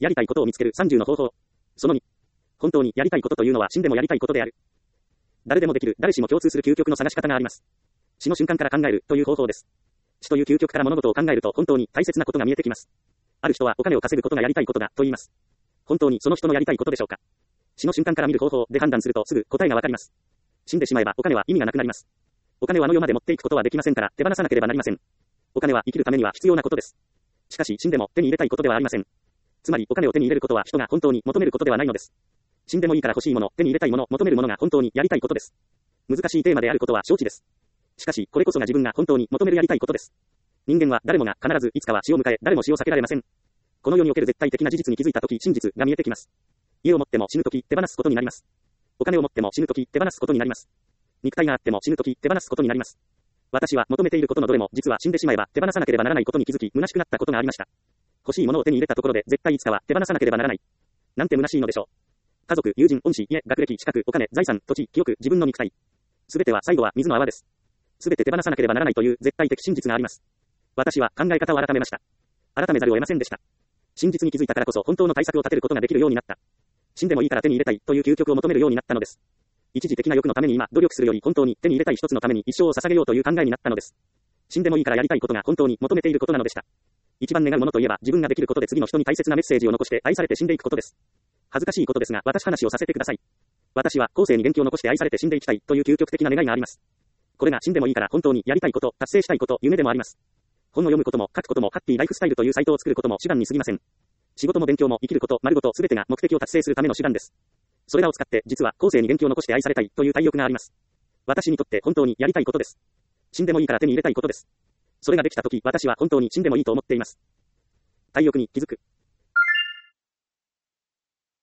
やりたいことを見つける30の方法。その2。本当にやりたいことというのは死んでもやりたいことである。誰でもできる、誰しも共通する究極の探し方があります。死の瞬間から考えるという方法です。死という究極から物事を考えると本当に大切なことが見えてきます。ある人はお金を稼ぐことがやりたいことだと言います。本当にその人のやりたいことでしょうか。死の瞬間から見る方法で判断するとすぐ答えがわかります。死んでしまえばお金は意味がなくなります。お金をあの世まで持っていくことはできませんから手放さなければなりません。お金は生きるためには必要なことです。しかし死んでも手に入れたいことではありません。つまりお金を手に入れることは人が本当に求めることではないのです。死んでもいいから欲しいもの、手に入れたいもの、求めるものが本当にやりたいことです。難しいテーマであることは承知です。しかしこれこそが自分が本当に求めるやりたいことです。人間は誰もが必ずいつかは死を迎え、誰も死を避けられません。この世における絶対的な事実に気づいたとき真実が見えてきます。家を持っても死ぬとき手放すことになります。お金を持っても死ぬとき手放すことになります。肉体があっても死ぬとき手放すことになります。私は求めていることのどれも実は死んでしまえば手放さなければならないことに気づき虚しくなったことがありました。欲しいものを手に入れたところで絶対いつかは手放さなければならない。なんて虚しいのでしょう。家族、友人、恩師、家、学歴、資格、お金、財産、土地、記憶、自分の肉体。すべては最後は水の泡です。すべて手放さなければならないという絶対的真実があります。私は考え方を改めました。改めざるを得ませんでした。真実に気づいたからこそ本当の対策を立てることができるようになった。死んでもいいから手に入れたいという究極を求めるようになったのです。一時的な欲のために今努力するより本当に手に入れたい一つのために一生を捧げようという考えになったのです。死んでもいいからやりたいことが本当に求めていることなのでした。一番願うものといえば自分ができることで次の人に大切なメッセージを残して愛されて死んでいくことです。恥ずかしいことですが私話をさせてください。私は後世に元気を残して愛されて死んでいきたいという究極的な願いがあります。これが死んでもいいから本当にやりたいこと、達成したいこと、夢でもあります。本を読むことも書くこともハッピーライフスタイルというサイトを作ることも手段に過ぎません。仕事も勉強も生きること丸ごと全てが目的を達成するための手段です。それらを使って実は後世に元気を残して愛されたいという大欲があります。私にとって本当にやりたいことです。死んでもいいから手に入れたいことです。それができたとき私は本当に死んでもいいと思っています。大欲に気づく。